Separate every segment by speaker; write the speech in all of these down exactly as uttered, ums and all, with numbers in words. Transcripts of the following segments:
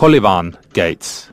Speaker 1: Kolyvan Gates.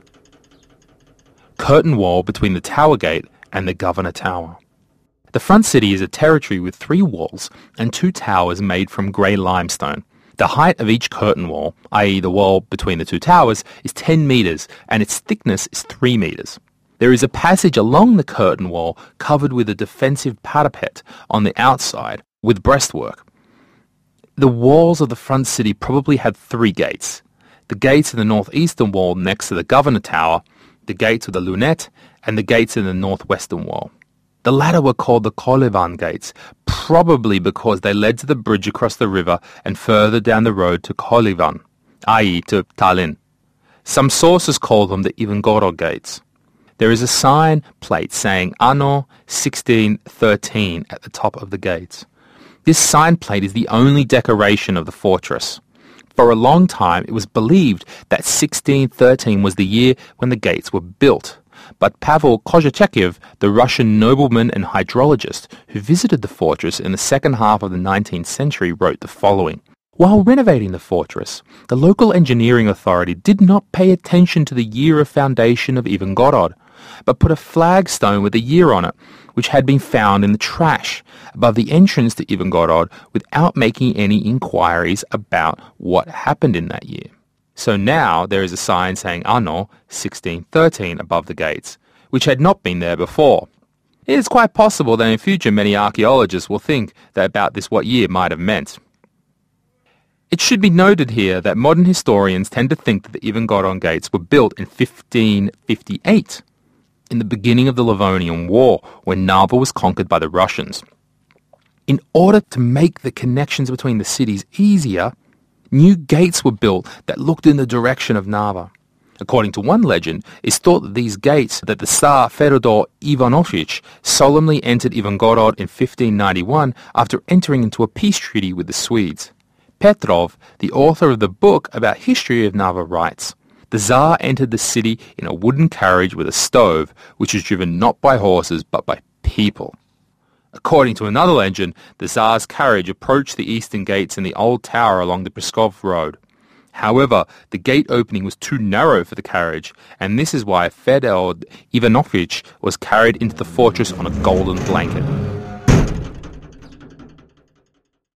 Speaker 1: Curtain wall between the Tower Gate and the Governor Tower. The front city is a territory with three walls and two towers made from grey limestone. The height of each curtain wall, that is the wall between the two towers, is ten metres and its thickness is three metres. There is a passage along the curtain wall covered with a defensive parapet on the outside with breastwork. The walls of the front city probably had three gates. The gates in the northeastern wall next to the Governor Tower, the gates of the Lunette, and the gates in the northwestern wall. The latter were called the Kolyvan Gates, probably because they led to the bridge across the river and further down the road to Kolyvan, that is to Tallinn. Some sources call them the Ivangorod Gates. There is a sign plate saying Anno sixteen thirteen at the top of the gates. This sign plate is the only decoration of the fortress. For a long time it was believed that sixteen thirteen was the year when the gates were built. But Pavel Kozachev, the Russian nobleman and hydrologist who visited the fortress in the second half of the nineteenth century, wrote the following. While renovating the fortress, the local engineering authority did not pay attention to the year of foundation of Ivangorod, but put a flagstone with a year on it, which had been found in the trash above the entrance to Ivangorod without making any inquiries about what happened in that year. So now there is a sign saying Anno sixteen thirteen above the gates, which had not been there before. It is quite possible that in future many archaeologists will think that about this what year might have meant. It should be noted here that modern historians tend to think that the Ivangorod gates were built in fifteen fifty-eight, in the beginning of the Livonian War, when Narva was conquered by the Russians. In order to make the connections between the cities easier, new gates were built that looked in the direction of Narva. According to one legend, it's thought that these gates that the Tsar Fyodor Ivanovich solemnly entered Ivangorod in fifteen ninety-one after entering into a peace treaty with the Swedes. Petrov, the author of the book about history of Narva, writes, the Tsar entered the city in a wooden carriage with a stove, which was driven not by horses but by people. According to another legend, the Tsar's carriage approached the eastern gates in the old tower along the Pskov road. However, the gate opening was too narrow for the carriage, and this is why Fyodor Ivanovich was carried into the fortress on a golden blanket.